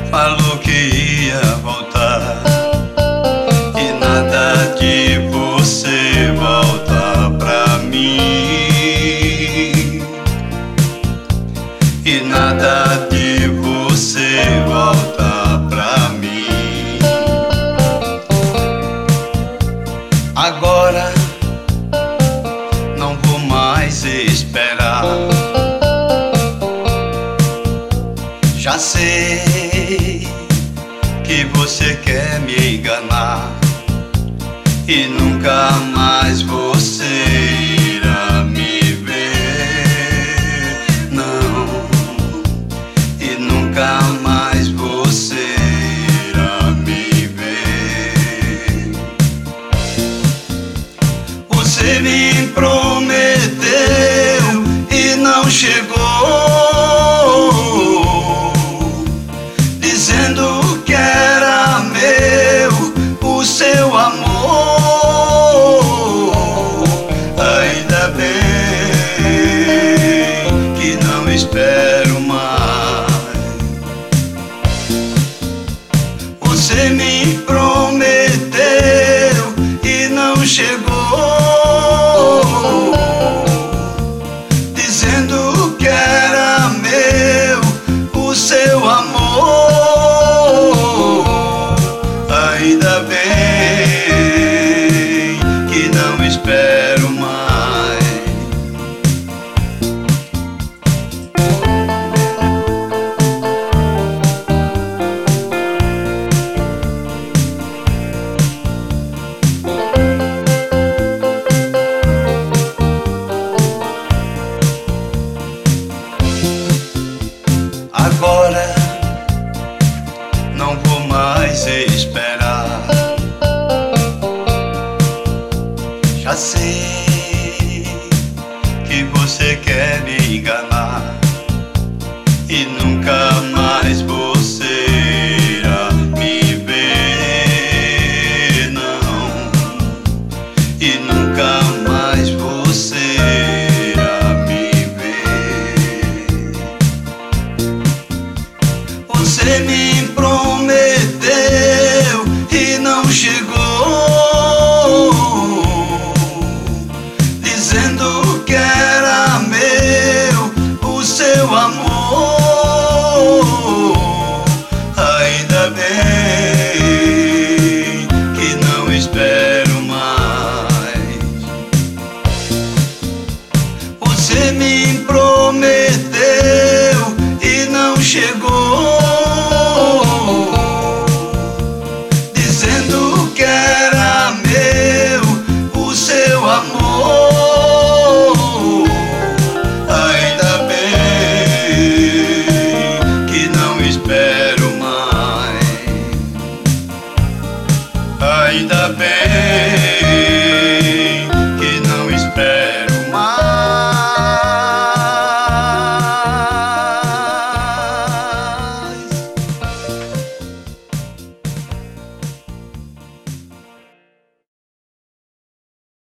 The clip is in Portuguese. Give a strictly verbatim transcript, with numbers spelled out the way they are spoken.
falou que ia voltar, e nada de você volta pra mim, e nada de você volta pra mim. Agora não vou mais esperar. Já sei que você quer me enganar, e nunca mais você irá me ver, não, e nunca mais você irá me ver. Você me prometeu e não chegou, dizendo que era meu o seu amor. Ainda bem que não espero mais. Você me prometeu e não chegou, dizendo que era meu o seu amor. Ainda bem que não espero mais. Agora não vou mais esperar. Já sei que você quer me enganar, e nunca mais você irá me ver, não, e nunca mais você irá me ver. Você me prometeu e não chegou, dizendo que era meu o seu amor. Ainda bem que não espero mais. Você me prometeu e não chegou,